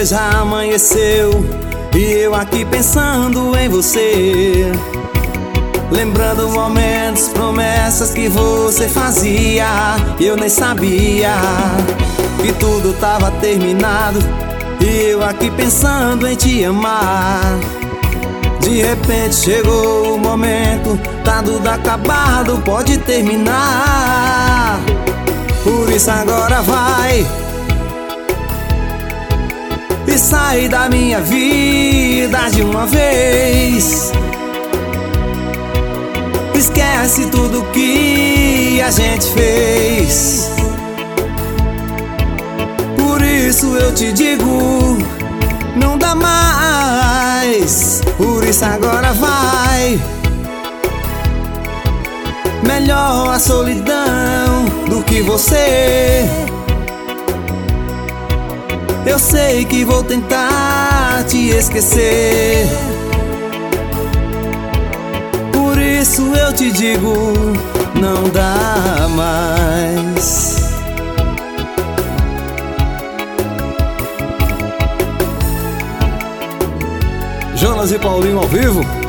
já amanheceu e eu aqui pensando em você, lembrando momentos, promessas que você fazia. Eu nem sabia que tudo tava terminado e eu aqui pensando em te amar. De repente chegou o momento, tá tudo acabado, pode terminar. Por isso agora vai e sai da minha vida de uma vez. Esquece tudo que a gente fez. Por isso eu te digo, não dá mais. Por isso agora vai. Melhor a solidão do que você. Eu sei que vou tentar te esquecer. Por isso eu te digo, não dá mais. Jonas e Paulinho ao vivo.